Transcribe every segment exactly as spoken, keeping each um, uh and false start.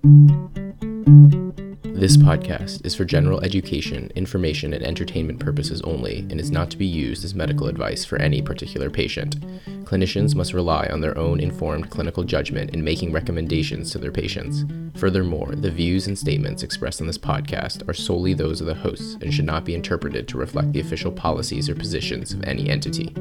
This podcast is for general education, information, and entertainment purposes only and is not to be used as medical advice for any particular patient. Clinicians must rely on their own informed clinical judgment in making recommendations to their patients. Furthermore, the views and statements expressed on this podcast are solely those of the hosts and should not be interpreted to reflect the official policies or positions of any entity.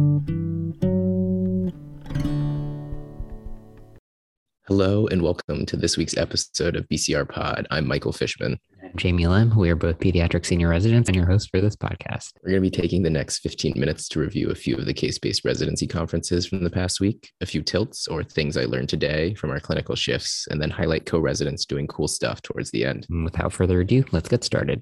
Hello and welcome to this week's episode of B C R Pod. I'm Michael Fishman. I'm Jamie Lim. We are both pediatric senior residents and your host for this podcast. We're going to be taking the next fifteen minutes to review a few of the case-based residency conferences from the past week, a few tilts or things I learned today from our clinical shifts, and then highlight co-residents doing cool stuff towards the end. And without further ado, let's get started.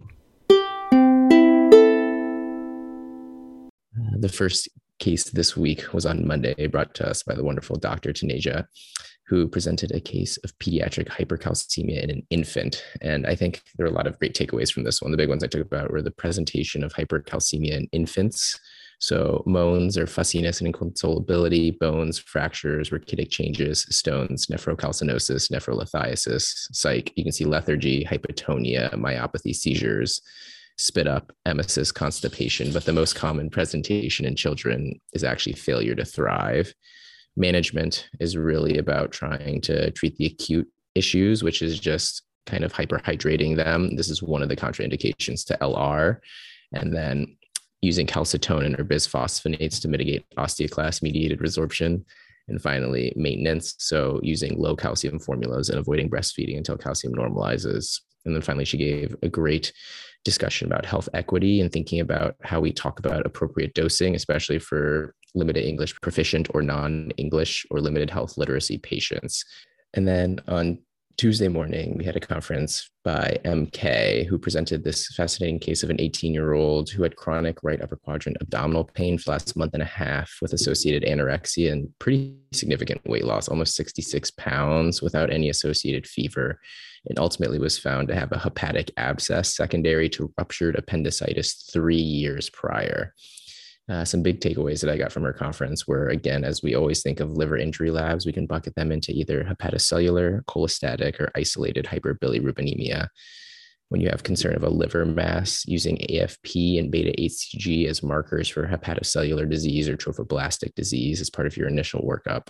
Uh, the first case this week was on Monday, brought to us by the wonderful Doctor Taneja, who presented a case of pediatric hypercalcemia in an infant. And I think there are a lot of great takeaways from this one. The big ones I took about were the presentation of hypercalcemia in infants. So moans or fussiness and inconsolability, bones, fractures, rachitic changes, stones, nephrocalcinosis, nephrolithiasis, psych. You can see lethargy, hypotonia, myopathy, seizures, spit up, emesis, constipation. But the most common presentation in children is actually failure to thrive. Management is really about trying to treat the acute issues, which is just kind of hyperhydrating them. This is one of the contraindications to L R. And then using calcitonin or bisphosphonates to mitigate osteoclast-mediated resorption. And finally, maintenance. So using low calcium formulas and avoiding breastfeeding until calcium normalizes. And then finally, she gave a great discussion about health equity and thinking about how we talk about appropriate dosing, especially for limited English proficient or non-English or limited health literacy patients. And then on Tuesday morning, we had a conference by M K, who presented this fascinating case of an eighteen-year-old who had chronic right upper quadrant abdominal pain for the last month and a half with associated anorexia and pretty significant weight loss, almost sixty-six pounds without any associated fever, and ultimately was found to have a hepatic abscess secondary to ruptured appendicitis three years prior. Uh, some big takeaways that I got from our conference were, again, as we always think of liver injury labs, we can bucket them into either hepatocellular, cholestatic, or isolated hyperbilirubinemia. When you have concern of a liver mass, using A F P and beta H C G as markers for hepatocellular disease or trophoblastic disease as part of your initial workup.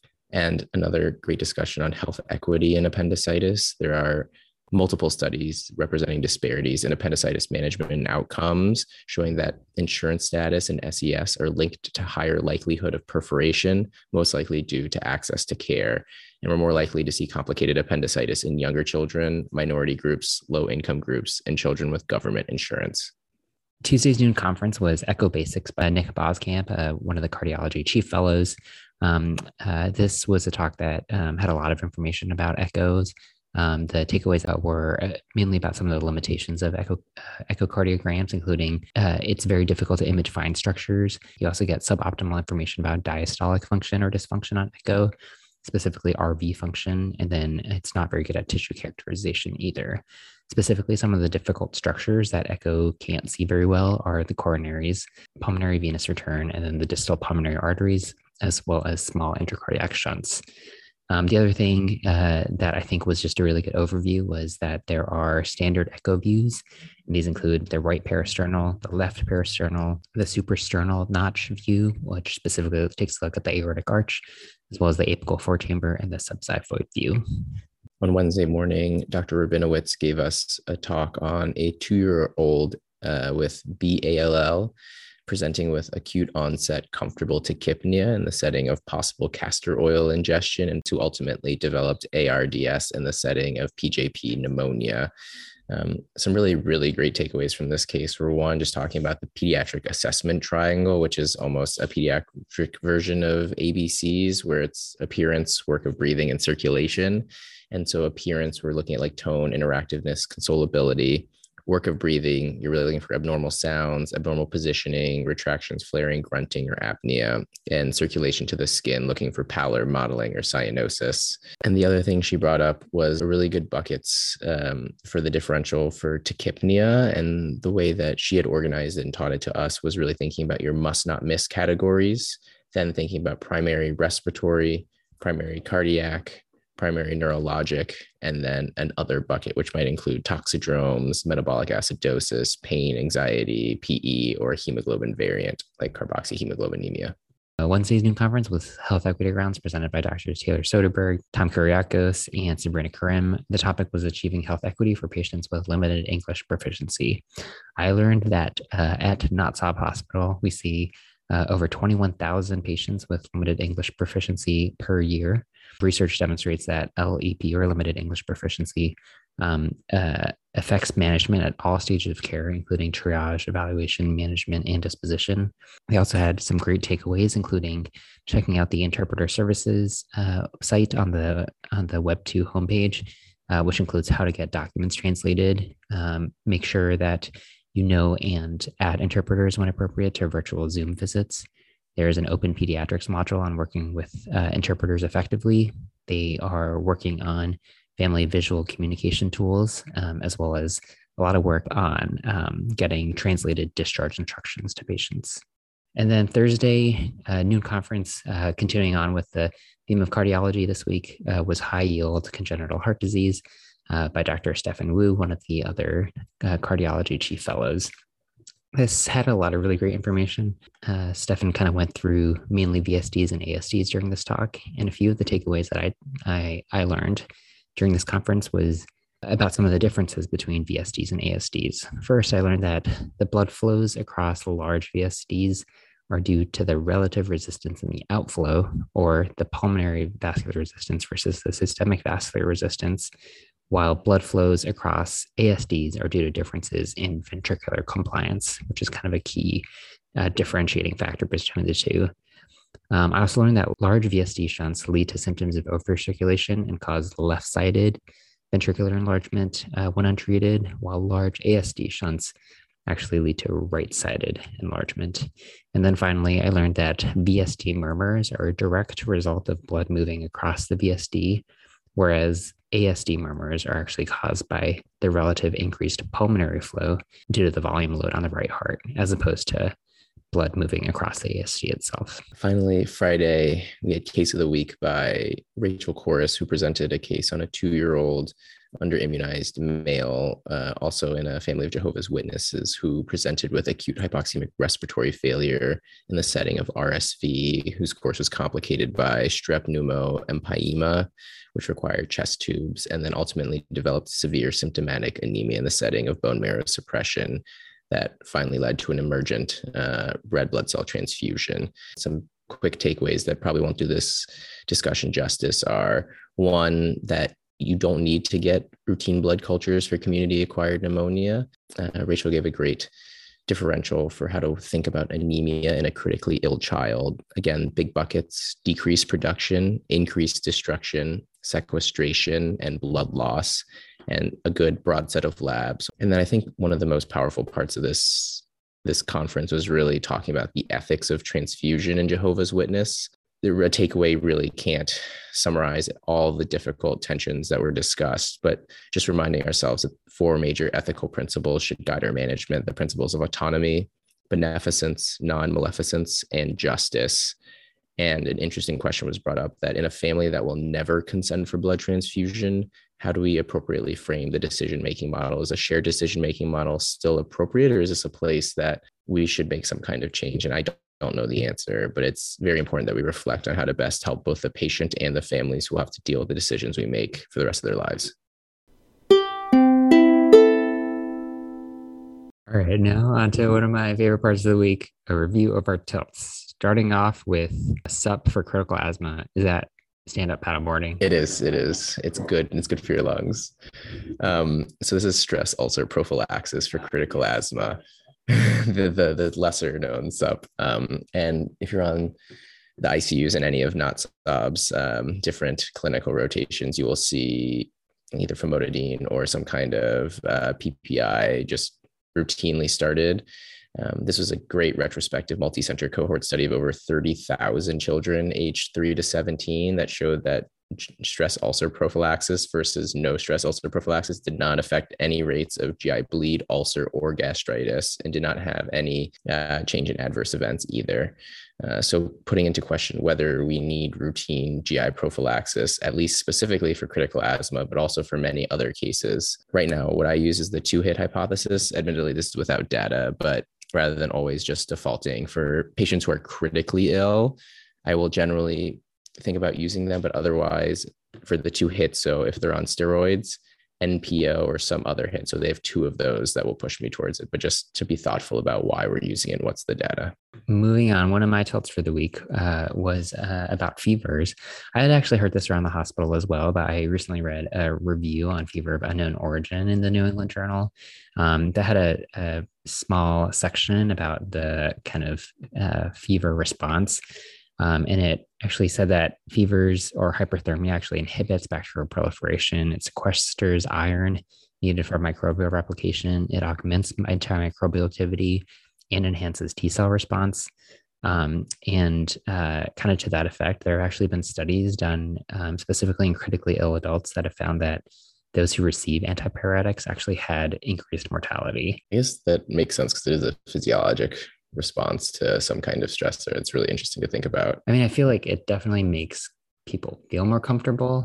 And another great discussion on health equity in appendicitis. There are multiple studies representing disparities in appendicitis management and outcomes, showing that insurance status and S E S are linked to higher likelihood of perforation, most likely due to access to care. And we're more likely to see complicated appendicitis in younger children, minority groups, low income groups, and children with government insurance. Tuesday's noon conference was Echo Basics by Nick Boskamp, uh, one of the cardiology chief fellows. Um, uh, this was a talk that um, had a lot of information about echoes. Um, the takeaways uh, were uh, mainly about some of the limitations of echo, uh, echocardiograms, including uh, it's very difficult to image fine structures. You also get suboptimal information about diastolic function or dysfunction on echo, specifically R V function, and then it's not very good at tissue characterization either. Specifically, some of the difficult structures that echo can't see very well are the coronaries, pulmonary venous return, and then the distal pulmonary arteries, as well as small intracardiac shunts. Um, the other thing uh, that I think was just a really good overview was that there are standard echo views. And these include the right parasternal, the left parasternal, the suprasternal notch view, which specifically takes a look at the aortic arch, as well as the apical forechamber and the subxiphoid view. On Wednesday morning, Doctor Rabinowitz gave us a talk on a two-year-old uh, with B A L L, presenting with acute onset comfortable tachypnea in the setting of possible castor oil ingestion and to ultimately developed A R D S in the setting of P J P pneumonia. Um, some really, really great takeaways from this case were, one, just talking about the pediatric assessment triangle, which is almost a pediatric version of A B Cs, where it's appearance, work of breathing, and circulation. And so appearance, we're looking at like tone, interactiveness, consolability. Work of breathing, you're really looking for abnormal sounds, abnormal positioning, retractions, flaring, grunting, or apnea, and circulation to the skin, looking for pallor, mottling, or cyanosis. And the other thing she brought up was really good buckets um, for the differential for tachypnea. And the way that she had organized it and taught it to us was really thinking about your must not miss categories, then thinking about primary respiratory, primary cardiac, primary neurologic, and then an other bucket, which might include toxidromes, metabolic acidosis, pain, anxiety, P E, or hemoglobin variant like carboxyhemoglobinemia. Uh, Wednesday's noon conference was Health Equity Grounds presented by Doctors Taylor Soderberg, Tom Kuriakos, and Sabrina Karim. The topic was achieving health equity for patients with limited English proficiency. I learned that uh, at Knott Saab Hospital, we see uh, over twenty-one thousand patients with limited English proficiency per year. Research demonstrates that L E P, or limited English proficiency, um, uh, affects management at all stages of care, including triage, evaluation, management, and disposition. They also had some great takeaways, including checking out the interpreter services uh, site on the on the Web two homepage, uh, which includes how to get documents translated. Um, make sure that you know and add interpreters when appropriate to virtual Zoom visits. There is an open pediatrics module on working with uh, interpreters effectively. They are working on family visual communication tools, um, as well as a lot of work on um, getting translated discharge instructions to patients. And then Thursday, uh, noon conference, uh, continuing on with the theme of cardiology this week, uh, was high yield congenital heart disease uh, by Doctor Stefan Wu, one of the other uh, cardiology chief fellows. This had a lot of really great information. Uh, Stefan kind of went through mainly V S Ds and A S Ds during this talk, and a few of the takeaways that I I, I learned during this conference was about some of the differences between V S Ds and A S Ds. First, I learned that the blood flows across large V S Ds are due to the relative resistance in the outflow, or the pulmonary vascular resistance versus the systemic vascular resistance, while blood flows across A S Ds are due to differences in ventricular compliance, which is kind of a key uh, differentiating factor between the two. Um, I also learned that large V S D shunts lead to symptoms of overcirculation and cause left-sided ventricular enlargement uh, when untreated, while large A S D shunts actually lead to right-sided enlargement. And then finally, I learned that V S D murmurs are a direct result of blood moving across the V S D, whereas A S D murmurs are actually caused by the relative increased pulmonary flow due to the volume load on the right heart, as opposed to blood moving across the A S D itself. Finally, Friday, we had Case of the Week by Rachel Corris, who presented a case on a two-year-old under-immunized male, uh, also in a family of Jehovah's Witnesses, who presented with acute hypoxemic respiratory failure in the setting of R S V, whose course was complicated by strep pneumo empyema, which required chest tubes, and then ultimately developed severe symptomatic anemia in the setting of bone marrow suppression that finally led to an emergent uh, red blood cell transfusion. Some quick takeaways that probably won't do this discussion justice are, one, that you don't need to get routine blood cultures for community-acquired pneumonia. Uh, Rachel gave a great differential for how to think about anemia in a critically ill child. Again, big buckets: decreased production, increased destruction, sequestration, and blood loss, and a good broad set of labs. And then I think one of the most powerful parts of this, this conference was really talking about the ethics of transfusion in Jehovah's Witness. The takeaway really can't summarize all the difficult tensions that were discussed, but just reminding ourselves that four major ethical principles should guide our management: the principles of autonomy, beneficence, non-maleficence, and justice. And an interesting question was brought up that in a family that will never consent for blood transfusion, how do we appropriately frame the decision-making model? Is a shared decision-making model still appropriate, or is this a place that we should make some kind of change? And I don't don't know the answer, but it's very important that we reflect on how to best help both the patient and the families who have to deal with the decisions we make for the rest of their lives. All right, now on to one of my favorite parts of the week, a review of our tilts. Starting off with a S U P for critical asthma. Is that stand-up paddleboarding? It is, it is. It's good, and it's good for your lungs. Um, so this is stress ulcer prophylaxis for critical asthma. the, the the lesser known S U P. Um, and if you're on the I C Us in any of Knott Saab's um, different clinical rotations, you will see either famotidine or some kind of uh, P P I just routinely started. Um, this was a great retrospective multi-center cohort study of over thirty thousand children aged three to seventeen that showed that stress ulcer prophylaxis versus no stress ulcer prophylaxis did not affect any rates of G I bleed, ulcer, or gastritis, and did not have any uh, change in adverse events either. Uh, so putting into question whether we need routine G I prophylaxis, at least specifically for critical asthma, but also for many other cases. Right now, what I use is the two-hit hypothesis. Admittedly, this is without data, but rather than always just defaulting for patients who are critically ill, I will generally think about using them, but otherwise for the two hits. So if they're on steroids, N P O, or some other hit. So they have two of those that will push me towards it, but just to be thoughtful about why we're using it and what's the data. Moving on, one of my tilts for the week uh, was uh, about fevers. I had actually heard this around the hospital as well, but I recently read a review on fever of unknown origin in the New England Journal um, that had a, a small section about the kind of uh, fever response. Um, and it actually said that fevers or hyperthermia actually inhibits bacterial proliferation. It sequesters iron needed for microbial replication. It augments antimicrobial activity and enhances T cell response. Um, and uh, kind of to that effect, there have actually been studies done um, specifically in critically ill adults that have found that those who receive antipyretics actually had increased mortality. I guess that makes sense because it is a physiologic response to some kind of stressor. It's really interesting to think about. I mean, I feel like it definitely makes people feel more comfortable.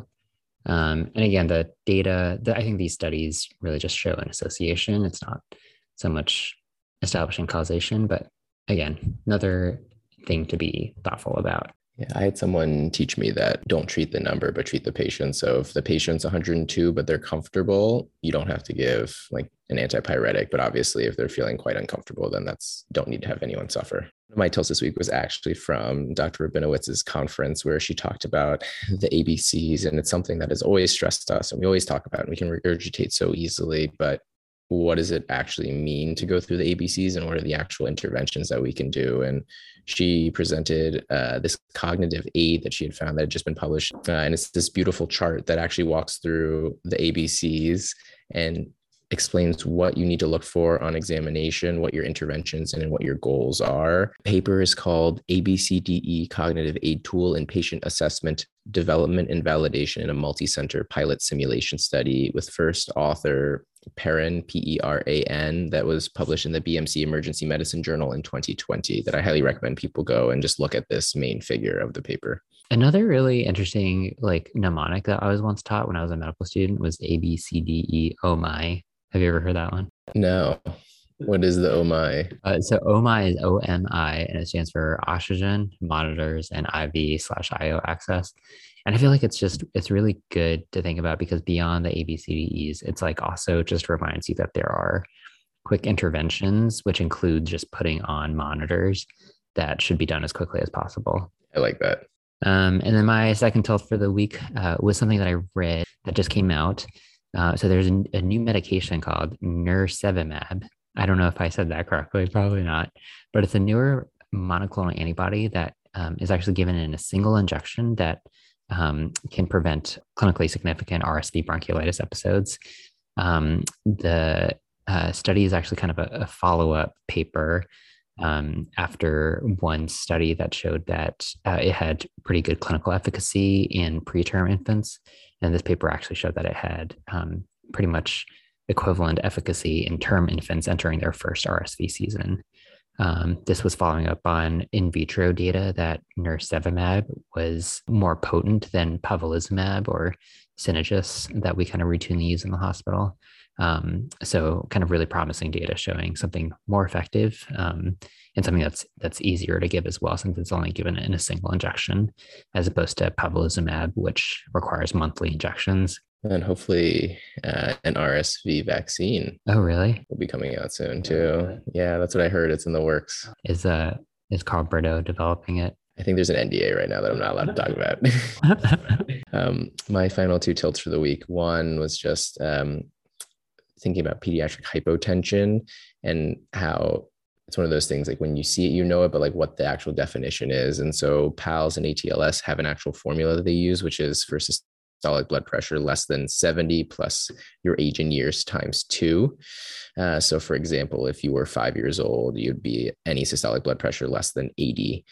Um, and again, the data, the, I think these studies really just show an association. It's not so much establishing causation, but again, another thing to be thoughtful about. Yeah, I had someone teach me that don't treat the number, but treat the patient. So if the patient's one hundred two, but they're comfortable, you don't have to give like an antipyretic. But obviously, if they're feeling quite uncomfortable, then that's don't need to have anyone suffer. My tilts this week was actually from Doctor Rabinowitz's conference where she talked about the A B Cs. And it's something that has always stressed us and we always talk about and we can regurgitate so easily. But what does it actually mean to go through the A B Cs and what are the actual interventions that we can do? And she presented uh, this cognitive aid that she had found that had just been published. Uh, and it's this beautiful chart that actually walks through the A B Cs and explains what you need to look for on examination, what your interventions and what your goals are. Paper is called A B C D E Cognitive Aid Tool in Patient Assessment, Development and Validation in a Multi-Center Pilot Simulation Study with first author Peran, P E R A N, that was published in the B M C Emergency Medicine Journal in twenty twenty, that I highly recommend people go and just look at this main figure of the paper. Another really interesting like mnemonic that I was once taught when I was a medical student was A B C D E O M I. Have you ever heard that one? No. What is the O M I? Uh, so O M I is O M I, and it stands for oxygen, monitors, and I V slash I O access. And I feel like it's just, it's really good to think about because beyond the A B C D Es, it's like also just reminds you that there are quick interventions, which include just putting on monitors that should be done as quickly as possible. I like that. Um, and then my second tilt for the week uh, was something that I read that just came out. Uh, so there's a, a new medication called nirsevimab. I don't know if I said that correctly, probably not, but it's a newer monoclonal antibody that um, is actually given in a single injection that um, can prevent clinically significant R S V bronchiolitis episodes. Um, the uh, study is actually kind of a, a follow-up paper um, after one study that showed that uh, it had pretty good clinical efficacy in preterm infants. And this paper actually showed that it had um, pretty much equivalent efficacy in term infants entering their first R S V season. Um, this was following up on in vitro data that nirsevimab was more potent than palivizumab or Synagis that we kind of routinely use in the hospital. Um, so kind of really promising data showing something more effective um, and something that's that's easier to give as well, since it's only given in a single injection, as opposed to palivizumab, which requires monthly injections. And hopefully uh, an R S V vaccine. Oh, really? Will be coming out soon too. Yeah, that's what I heard. It's in the works. Is uh is Carl Berto developing it? I think there's an N D A right now that I'm not allowed to talk about. um, my final two tilts for the week. One was just um, thinking about pediatric hypotension and how it's one of those things like when you see it, you know it, but like what the actual definition is. And so PALS and A T L S have an actual formula that they use, which is for systolic blood pressure less than seventy plus your age in years times two. Uh, so for example, if you were five years old, you'd be any systolic blood pressure less than eighty.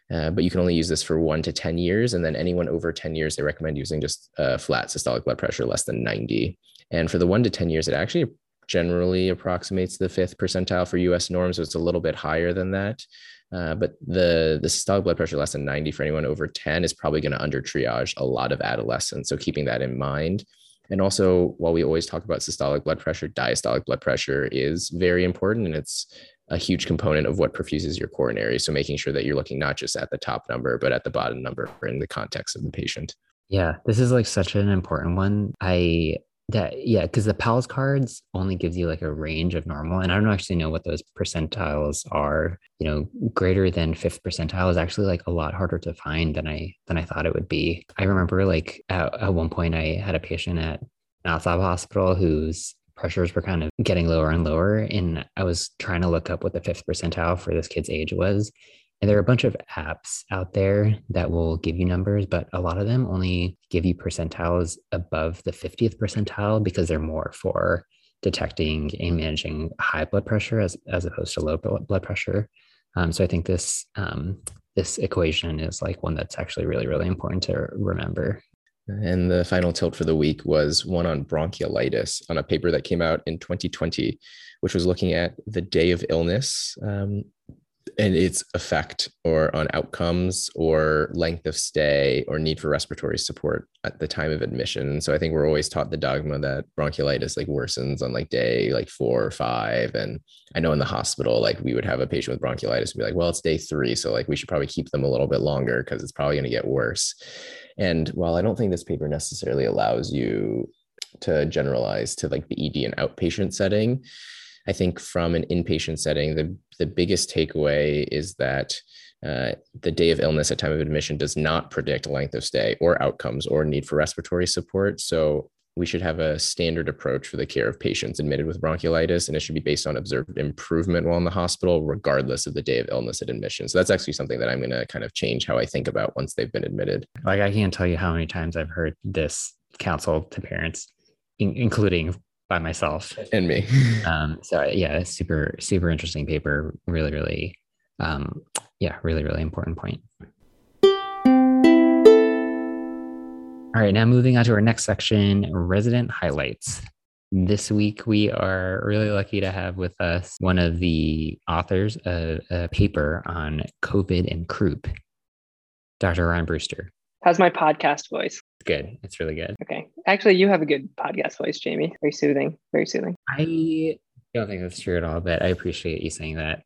Uh, but you can only use this for one to ten years. And then anyone over ten years, they recommend using just uh, flat systolic blood pressure less than ninety. And for the one to ten years, it actually generally approximates the fifth percentile for U S norms. So it's a little bit higher than that. Uh, but the, the systolic blood pressure less than ninety for anyone over ten is probably going to under triage a lot of adolescents. So keeping that in mind. And also, while we always talk about systolic blood pressure, diastolic blood pressure is very important, and it's a huge component of what perfuses your coronary. So making sure that you're looking not just at the top number, but at the bottom number in the context of the patient. Yeah, this is like such an important one. I that yeah, because the PALS cards only gives you like a range of normal, and I don't actually know what those percentiles are. You know, greater than fifth percentile is actually like a lot harder to find than I than I thought it would be. I remember like at, at one point I had a patient at an outside hospital whose pressures were kind of getting lower and lower, and I was trying to look up what the fifth percentile for this kid's age was. And there are a bunch of apps out there that will give you numbers, but a lot of them only give you percentiles above the fiftieth percentile because they're more for detecting and managing high blood pressure as, as opposed to low blood pressure. Um, so I think this um, this equation is like one that's actually really, really important to remember. And the final tilt for the week was one on bronchiolitis on a paper that came out in twenty twenty, which was looking at the day of illness um, and its effect or on outcomes or length of stay or need for respiratory support at the time of admission. So I think we're always taught the dogma that bronchiolitis like worsens on like day like four or five. And I know in the hospital, like we would have a patient with bronchiolitis and be like, well, it's day three. So like we should probably keep them a little bit longer because it's probably going to get worse. And while I don't think this paper necessarily allows you to generalize to like the E D and outpatient setting, I think from an inpatient setting, the, the biggest takeaway is that uh, the day of illness at time of admission does not predict length of stay or outcomes or need for respiratory support. So we should have a standard approach for the care of patients admitted with bronchiolitis, and it should be based on observed improvement while in the hospital, regardless of the day of illness at admission. So that's actually something that I'm going to kind of change how I think about once they've been admitted. Like I can't tell you how many times I've heard this counsel to parents, in- including by myself and me. um, so yeah, super, super interesting paper. Really, really, um, yeah, really, really important point. All right, now moving on to our next section, resident highlights. This week, we are really lucky to have with us one of the authors of a paper on COVID and croup, Doctor Ryan Brewster. How's my podcast voice? Good. It's really good. Okay. Actually, you have a good podcast voice, Jamie. Very soothing. Very soothing. I don't think that's true at all, but I appreciate you saying that.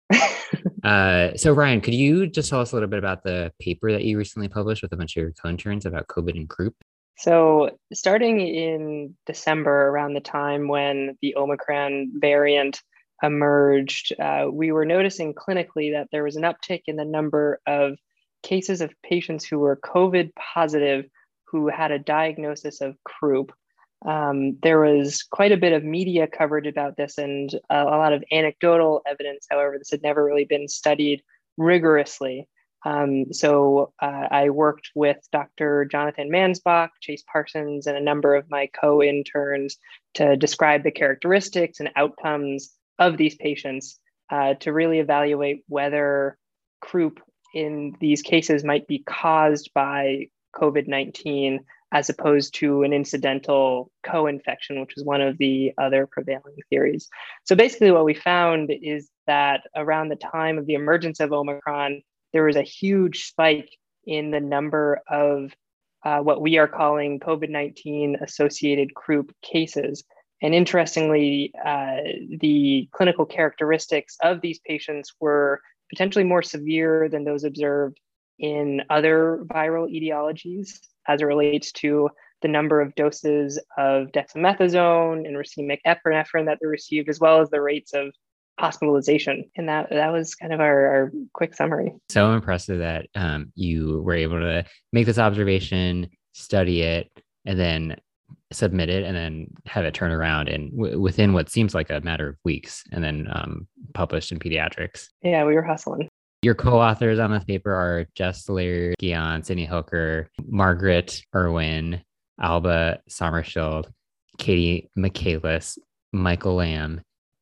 uh, so, Ryan, could you just tell us a little bit about the paper that you recently published with a bunch of your co-interns about COVID and croup? So starting in December, around the time when the Omicron variant emerged, uh, we were noticing clinically that there was an uptick in the number of cases of patients who were COVID positive who had a diagnosis of croup. Um, there was quite a bit of media coverage about this and a, a lot of anecdotal evidence. However, this had never really been studied rigorously. Um, so uh, I worked with Doctor Jonathan Mansbach, Chase Parsons, and a number of my co-interns to describe the characteristics and outcomes of these patients uh, to really evaluate whether croup in these cases might be caused by COVID nineteen as opposed to an incidental co-infection, which is one of the other prevailing theories. So basically what we found is that around the time of the emergence of Omicron, there was a huge spike in the number of uh, what we are calling COVID nineteen associated croup cases. And interestingly, uh, the clinical characteristics of these patients were potentially more severe than those observed in other viral etiologies as it relates to the number of doses of dexamethasone and racemic epinephrine that they received, as well as the rates of hospitalization. And that that was kind of our, our quick summary. So impressive that um, you were able to make this observation, study it, and then submit it, and then have it turn around and w- within what seems like a matter of weeks, and then um, published in Pediatrics. Yeah, we were hustling. Your co-authors on this paper are Jess Laird-Guion, Sydney Hooker, Margaret Irwin, Alba Sommerschild, Katie Michaelis, Michael Lamb,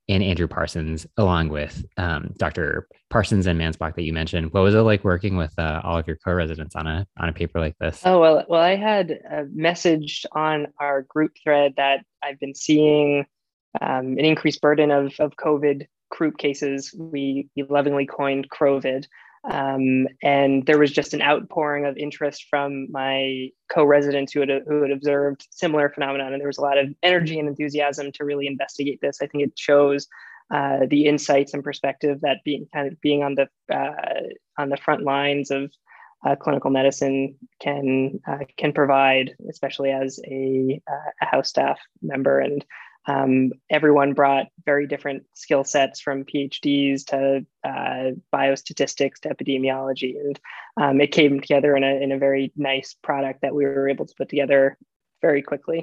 and Andrew Parsons, along with um, Doctor Parsons and Mansbach that you mentioned. What was it like working with uh, all of your co-residents on a on a paper like this? Oh, well, well, I had uh, messaged on our group thread that I've been seeing um, an increased burden of, of COVID croup cases. We lovingly coined CROVID. Um, and there was just an outpouring of interest from my co-residents who had, who had observed similar phenomenon. And there was a lot of energy and enthusiasm to really investigate this. I think it shows uh, the insights and perspective that being kind of being on the uh, on the front lines of uh, clinical medicine can uh, can provide, especially as a, uh, a house staff member. And Um, everyone brought very different skill sets, from PhDs to uh, biostatistics to epidemiology, and um, it came together in a in a very nice product that we were able to put together very quickly.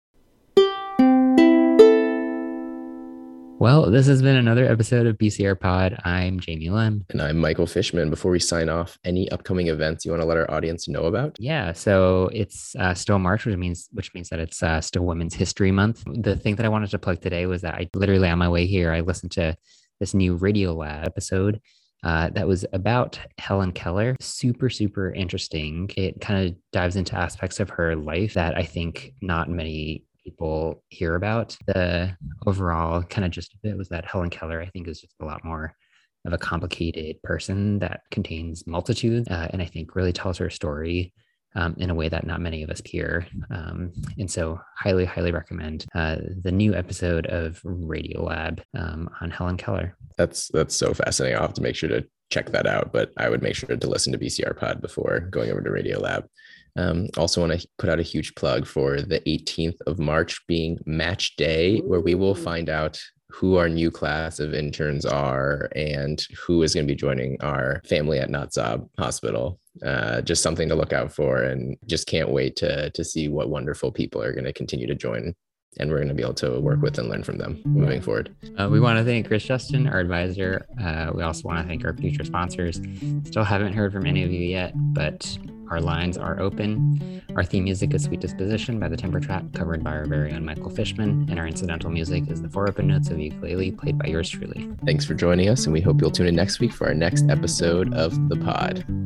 Well, this has been another episode of B C R Pod. I'm Jamie Lim. And I'm Michael Fishman. Before we sign off, any upcoming events you want to let our audience know about? Yeah, so it's uh, still March, which means which means that it's uh, still Women's History Month. The thing that I wanted to plug today was that I literally on my way here, I listened to this new Radiolab episode uh, that was about Helen Keller. Super, super interesting. It kind of dives into aspects of her life that I think not many people hear about. The overall kind of gist of it was that Helen Keller, I think, is just a lot more of a complicated person that contains multitudes, uh, and I think really tells her story um, in a way that not many of us hear. Um, and so highly, highly recommend uh, the new episode of Radiolab um, on Helen Keller. That's that's so fascinating. I'll have to make sure to check that out, but I would make sure to listen to B C R Pod before going over to Radiolab. Um, also want to put out a huge plug for the eighteenth of March being Match Day, where we will find out who our new class of interns are and who is going to be joining our family at Natsab Hospital. Uh, just something to look out for, and just can't wait to to see what wonderful people are going to continue to join, and we're going to be able to work with and learn from them moving forward. Uh, we want to thank Chris Justin, our advisor. Uh, we also want to thank our future sponsors. Still haven't heard from any of you yet, but our lines are open. Our theme music is Sweet Disposition by the Timber Trap, covered by our very own Michael Fishman, and our incidental music is the Four Open Notes of Ukulele, played by yours truly. Thanks for joining us, and we hope you'll tune in next week for our next episode of The Pod.